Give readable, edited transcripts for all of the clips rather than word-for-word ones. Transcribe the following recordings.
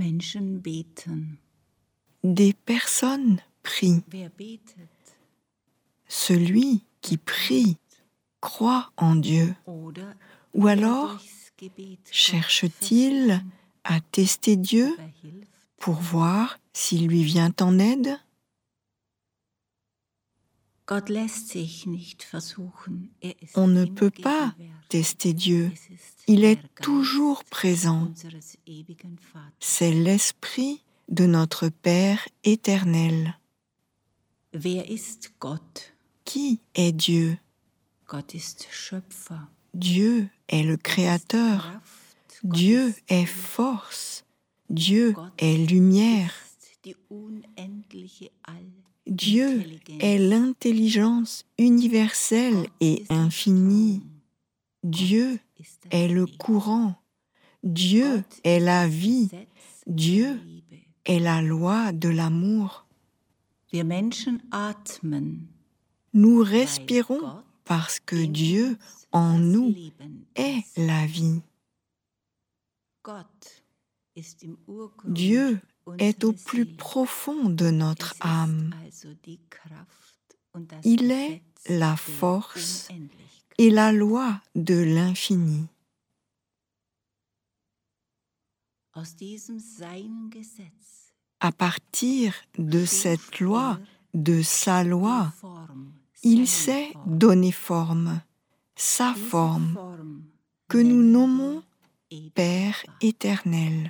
Menschen beten. Des personnes prient. Wer betet Celui qui prie croit en Dieu. oder Ou wer alors durchs Gebet Gott cherche-t-il versuchen à tester Dieu oder hilft? pour voir s'il lui vient en aide? Gott lässt sich nicht versuchen. Ist On ne immer peut pas gegenwärtig. tester Dieu. Es ist Il est der Geist toujours présent. unseres ewigen Vaters. C'est l'Esprit de notre Père éternel. Wer ist Gott? Qui est Dieu? Gott ist Schöpfer. Dieu est le Gott ist Créateur. Kraft. Gott Dieu ist est Liebe. force. Dieu Gott est lumière. ist die unendliche Dieu Allintelligenz. est l'intelligence universelle Gott et ist der infinie. Strom. Dieu Gott ist das est le Leben. courant. Dieu Gott est ist la das vie. Gesetz Dieu der Liebe. est la loi de l'amour. Wir Menschen atmen, Nous weil respirons Gott parce que in Dieu uns en das nous Leben est ist. la vie. Gott ist im Urgrund Dieu est au unserer plus Seele. profond de notre Es ist âme. also die Kraft und das Il est Gesetz la der force Unendlichkeit. et la loi de l'infini. Aus diesem seinen Gesetz À partir de cette loi, de sa loi, die Form, il seine s'est Form. donné forme, sa Diese forme, Form que nous nennen nommons wir ewiger Père Vater. éternel.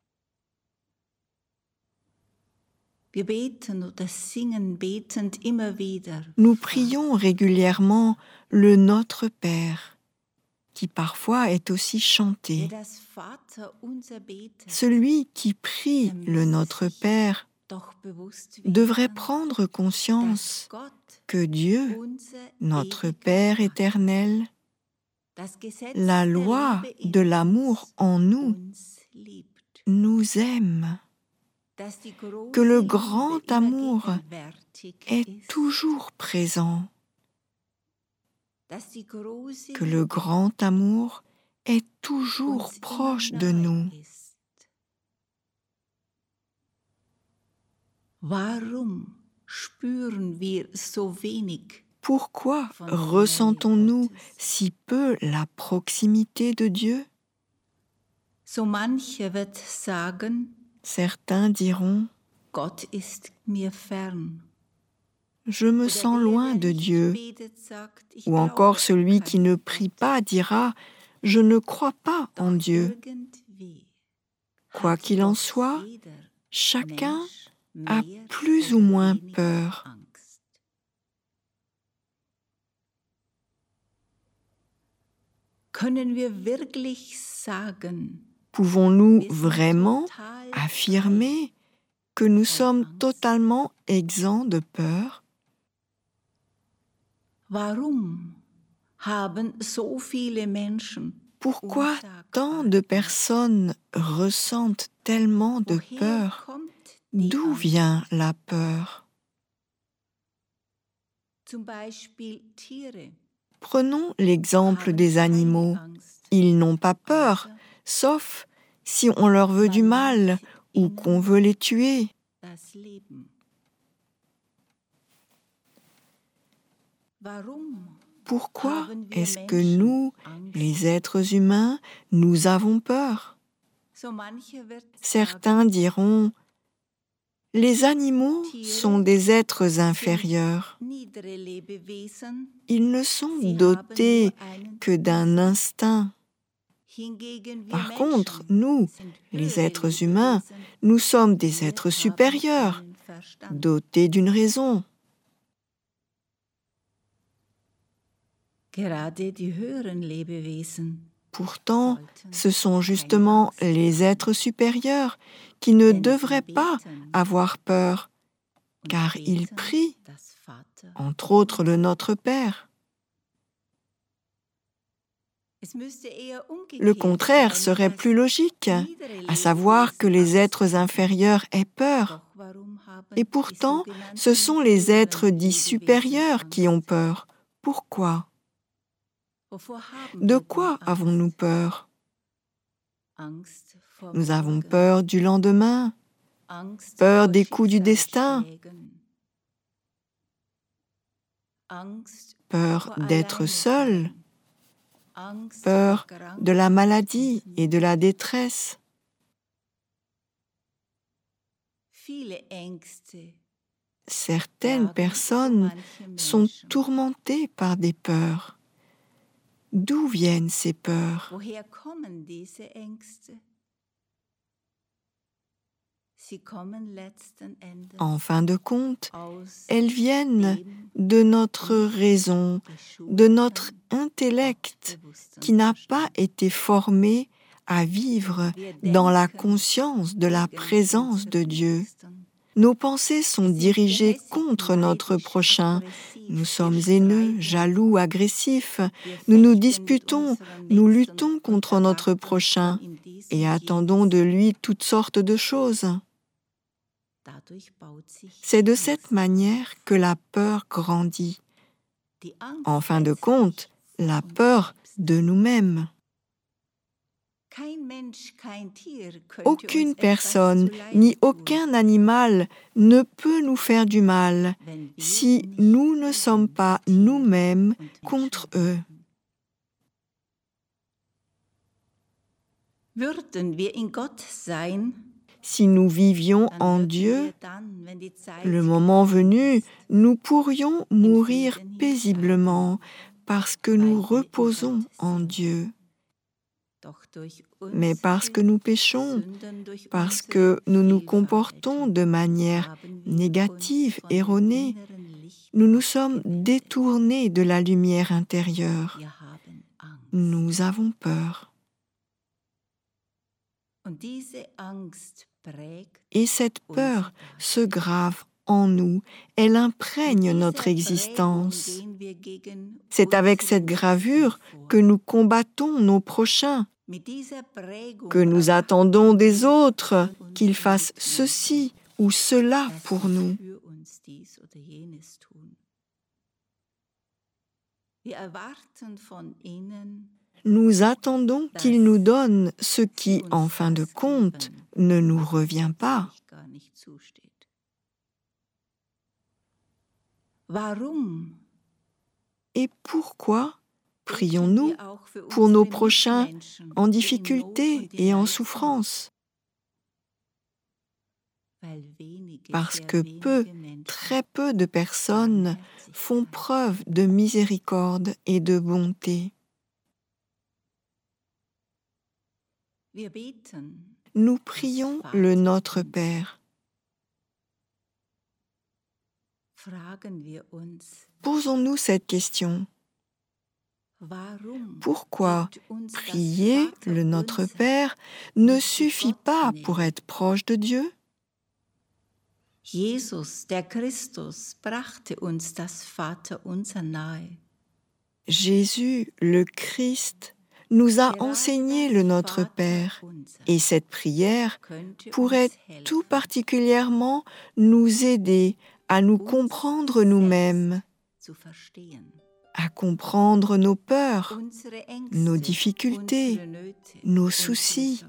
Wir beten oder singen betend immer wieder. Nous prions régulièrement le Notre Père, qui parfois est aussi chanté. Wer das Vaterunser betet, Celui qui prie le Notre Père doch bewusst devrait werden, prendre conscience dass Gott que Dieu, unser notre ewiger Père Vater, éternel, das Gesetz la der loi Liebe in de l'amour uns, en nous, uns liebt. nous aime, Dass die große que le Liebe grand immer amour gegenwärtig est ist. toujours présent, Dass die große que le Liebe grand amour est toujours uns proche immer de nahe nous. ist. Warum spüren wir so wenig? Pourquoi Von der Nähe ressentons-nous Gottes. si peu la proximité de Dieu? So mancher wird sagen, Certains diront, Gott ist mir fern. je me Oder sens der, loin der de nicht Dieu. betet, sagt, ich Ou encore brauche celui qui ne keinen prie Gott. pas dira, je ne crois pas en Doch Dieu. irgendwie Quoi hat qu'il en doch soit, jeder chacun Mensch a mehr plus ou oder moins weniger peur. Angst. Können wir wirklich sagen, Pouvons-nous wir sind vraiment total affirmer que nous sommes totalement exempts de peur? Warum haben so viele Menschen Pourquoi tant de personnes ressentent tellement de Woher peur? kommt die D'où Angst? vient la peur? Zum Beispiel Tiere Prenons l'exemple haben des keine animaux. Angst, Ils n'ont pas peur, außer sauf si on leur veut du man mal nimmt ou ihnen qu'on veut les tuer. das Leben. Warum Pourquoi haben wir est-ce que Menschen nous, Angst? les êtres humains, nous avons peur? So mancher wird Certains diront, les animaux sont des êtres inférieurs. sagen, niedere Lebewesen, Ils ne sont sie dotés haben nur einen que d'un instinct. Hingegen wir Par contre, Menschen nous, sind les höhere êtres humains, Lebewesen. nous sommes des Wir êtres haben supérieurs, einen Verstand. dotés d'une raison. Gerade die höheren Lebewesen Pourtant, sollten ce sont keine justement Angst les haben, êtres supérieurs qui ne denn sie devraient pas beten avoir peur, und car ils beten prient, das Vater. entre autres le Notre Père. Es müsste eher umgekehrt Le contraire sein, serait dass plus logique, niedere à savoir que Lebewesen les Angst êtres inférieurs aient peur. Doch warum haben Et die pourtant, sogenannten ce sont les höheren êtres dits Lebewesen supérieurs qui ont Angst? peur. Pourquoi? Wovor haben De wir quoi denn avons-nous Angst? peur? Nous avons peur du lendemain, peur des coups du destin, peur d'être seul, peur de la maladie et de la détresse. Certaines personnes sont tourmentées par des peurs. D'où viennent ces peurs? En fin de compte, elles viennent de notre raison, de notre intellect qui n'a pas été formé à vivre dans la conscience de la présence de Dieu. Nos pensées sont dirigées contre notre prochain. Nous sommes haineux, jaloux, agressifs. Nous nous disputons, nous luttons contre notre prochain et attendons de lui toutes sortes de choses. C'est de cette manière que la peur grandit. En fin de compte, la peur de nous-mêmes. Aucune personne ni aucun animal ne peut nous faire du mal si nous ne sommes pas nous-mêmes contre eux. Si nous vivions en Dieu, le moment venu, nous pourrions mourir paisiblement parce que nous reposons en Dieu. Mais parce que nous péchons, parce que nous nous comportons de manière négative, erronée, nous nous sommes détournés de la lumière intérieure. Nous avons peur. Et cette peur se grave en nous, elle imprègne notre existence. C'est avec cette gravure que nous combattons nos prochains, que nous attendons des autres qu'ils fassent ceci ou cela pour nous. Nous attendons qu'ils nous donnent ce qui, en fin de compte, ne nous revient pas. Et pourquoi prions-nous pour nos prochains en difficulté et en souffrance? Parce que très peu de personnes font preuve de miséricorde et de bonté. Nous prions le Notre Père. Posons-nous cette question. Pourquoi prier le Notre Père ne suffit pas pour être proche de Dieu? Jesus, der Christus, brachte uns das Vaterunser nahe. Jésus, le Christ, nous a enseigné le Notre Père, et cette prière pourrait tout particulièrement nous aider à nous comprendre nous-mêmes, à comprendre nos peurs, nos difficultés, nos soucis.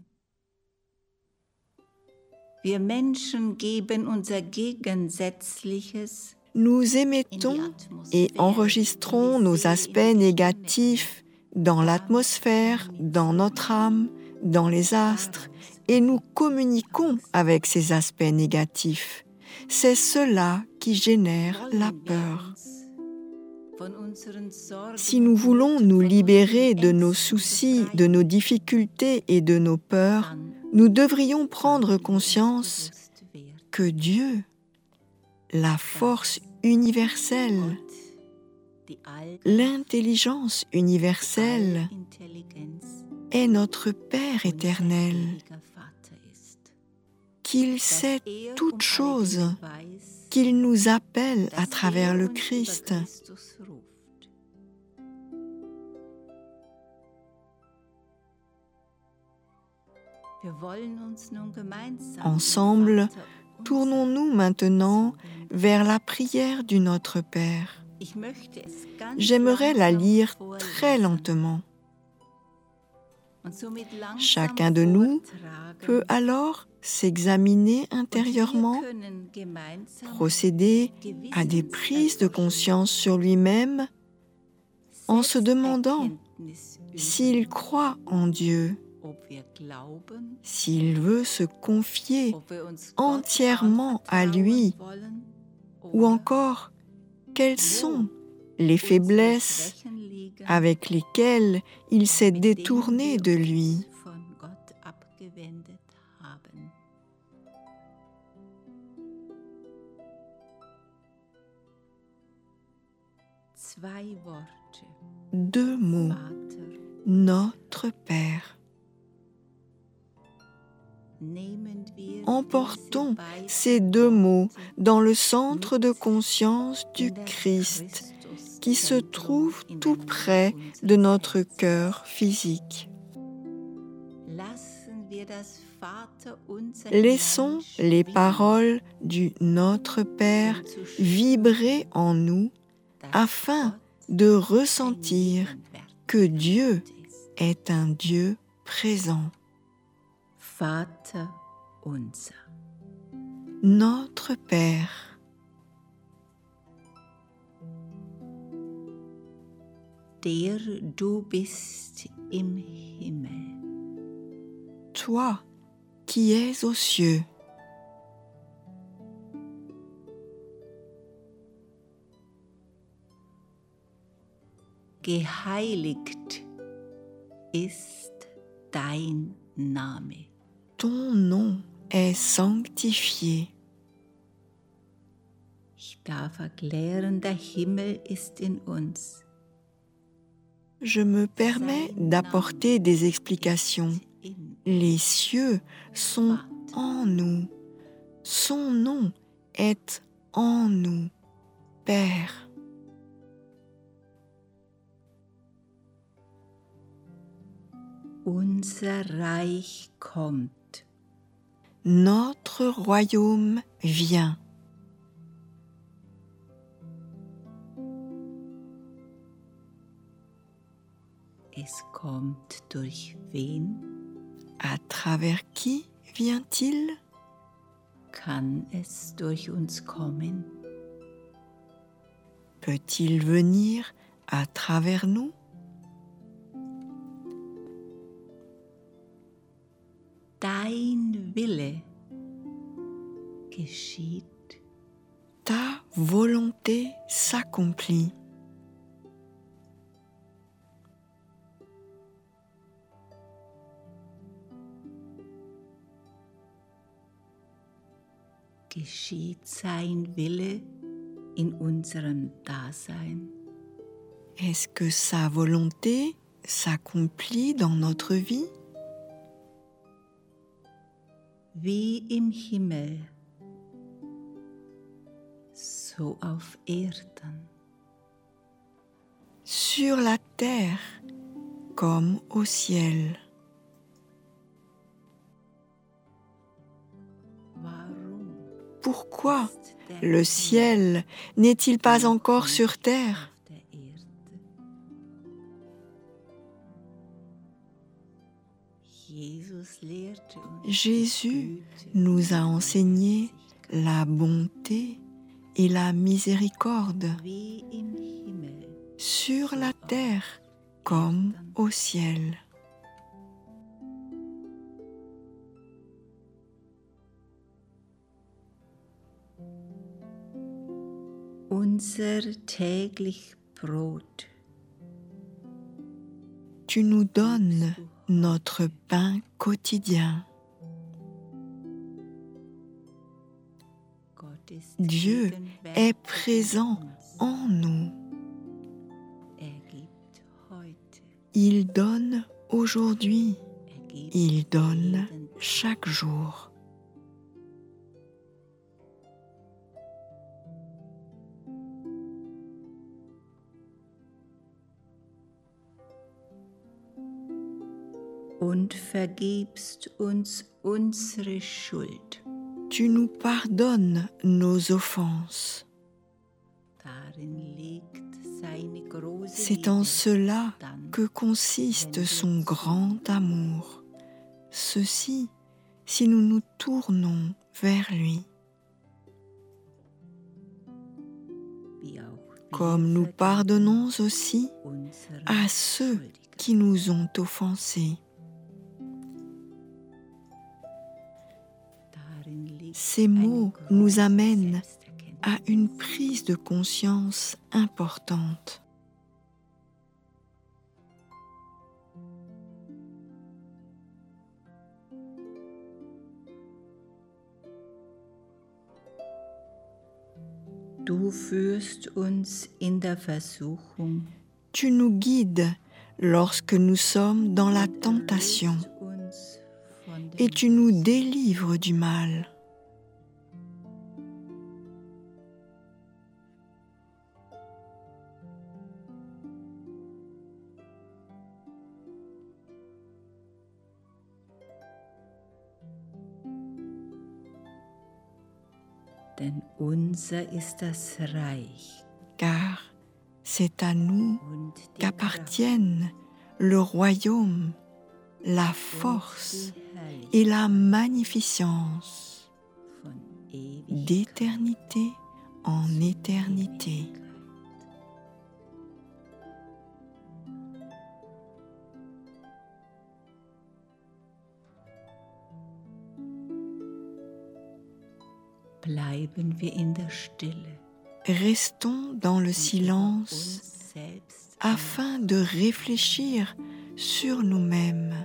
Nous émettons et enregistrons nos aspects négatifs dans l'atmosphère, dans notre âme, dans les astres, et nous communiquons avec ces aspects négatifs. C'est cela qui génère la peur. Si nous voulons nous libérer de nos soucis, de nos difficultés et de nos peurs, nous devrions prendre conscience que Dieu, la force universelle, l'intelligence universelle, est notre Père éternel, qu'il sait toutes choses, qu'il nous appelle à travers le Christ. Ensemble, tournons-nous maintenant vers la prière du Notre Père. J'aimerais la lire très lentement. Chacun de nous peut alors s'examiner intérieurement, procéder à des prises de conscience sur lui-même en se demandant s'il croit en Dieu, s'il veut se confier entièrement à lui, ou encore quelles sont les faiblesses avec lesquelles il s'est détourné de lui. Deux mots, notre Père. Emportons ces deux mots dans le centre de conscience du Christ qui se trouve tout près de notre cœur physique. Laissons les paroles du Notre Père vibrer en nous afin de ressentir que Dieu est un Dieu présent. Vater unser. Notre Père. Der du bist im Himmel. Toi qui es aux cieux. Geheiligt ist dein Name. Ton nom est sanctifié. Ich darf erklären, der Himmel ist in uns. Je me permets d'apporter des explications. Les cieux sont en nous. Son nom est en nous, Père. Unser Reich kommt. Notre royaume vient. Es kommt durch wen? À travers qui vient-il? Kann es durch uns kommen? Peut-il venir à travers nous? Dein Wille geschieht. Ta volonté s'accomplit. Geschieht sein Wille in unserem Dasein? Est-ce que sa volonté s'accomplit dans notre vie? Wie im Himmel, so auf Erden. Sur la terre comme au ciel. Warum Pourquoi le ciel n'est-il pas encore sur terre? auf der Erde? Jesus lehrte uns Jésus nous a enseigné la bonté et la miséricorde wie im Himmel, sur la terre comme au ciel. unser täglich Brot. Tu nous donnes notre pain quotidien. Gott ist Dieu gegenwärtig est présent in uns. en nous. Gibt heute, Il donne aujourd'hui. gibt Il donne jeden Tag. chaque jour. Und vergibst uns unsere Schuld. Tu nous pardonnes nos offenses. Darin liegt seine große C'est en Liebe cela dann que consiste son grand amour. Ceci, si nous nous tournons vers lui. Comme nous pardonnons aussi à ceux qui nous ont offensés. Ces mots nous amènent à une prise de conscience importante. Du führst uns in der Versuchung. Tu nous guides lorsque nous sommes dans la tentation et tu nous délivres du mal. Denn unser ist das Reich. Car c'est à nous qu'appartiennent le royaume, la force et la magnificence d'éternité en éternité. Bleiben wir in der Stille. Restons dans le silence afin de réfléchir sur nous-mêmes.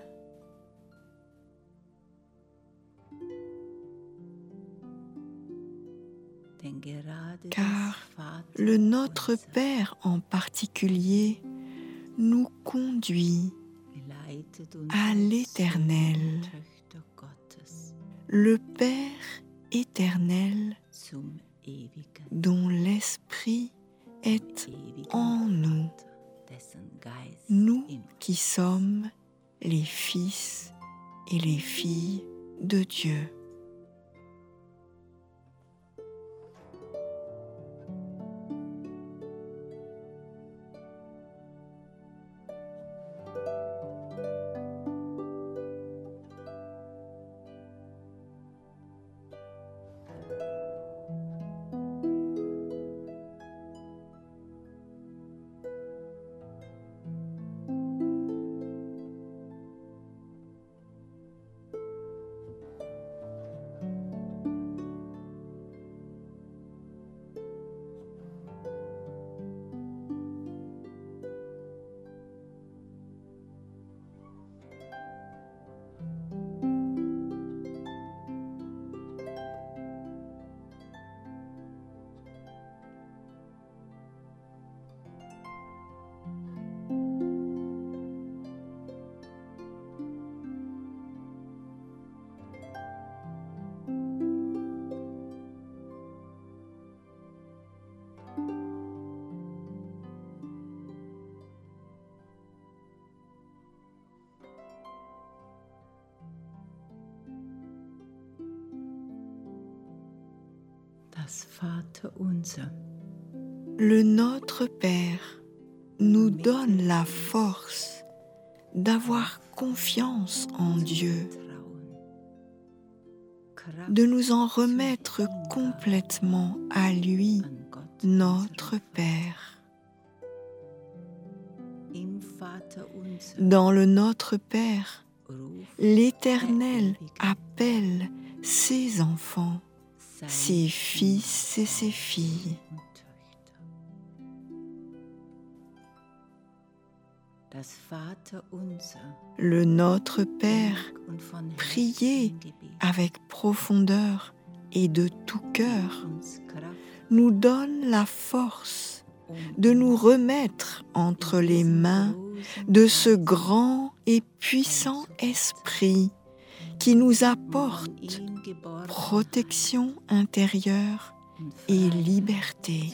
Car le Notre Père en particulier nous conduit à l'Éternel, le Père éternel dont l'Esprit est en nous, nous qui sommes les fils et les filles de Dieu. Das Vaterunser. Le Notre Père nous donne la force d'avoir confiance en Dieu, de nous en remettre complètement à lui, notre Père. Dans le Notre Père, l'Éternel appelle ses enfants, ses fils et ses filles. Le Notre Père, prié avec profondeur et de tout cœur, nous donne la force de nous remettre entre les mains de ce grand et puissant Esprit qui nous apporte protection intérieure et liberté.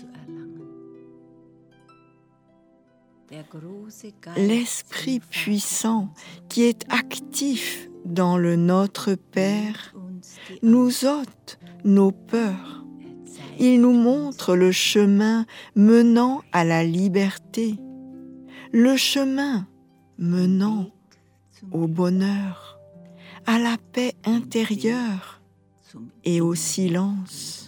L'Esprit puissant qui est actif dans le Notre Père nous ôte nos peurs. Il nous montre le chemin menant à la liberté, le chemin menant au bonheur, à la paix intérieure et au silence.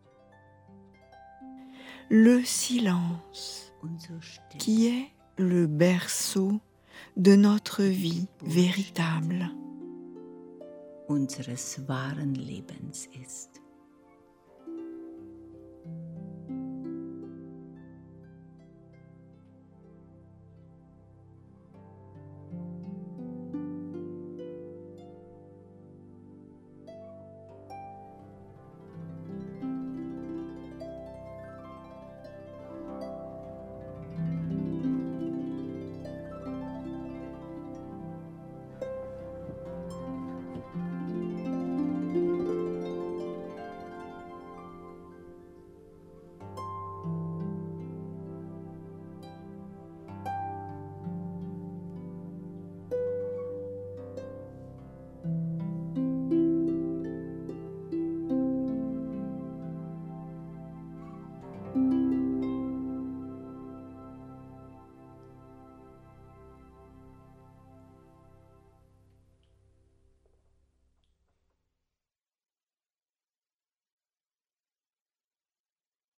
Le silence qui est le berceau de notre vie véritable. Unseres wahren Lebens ist.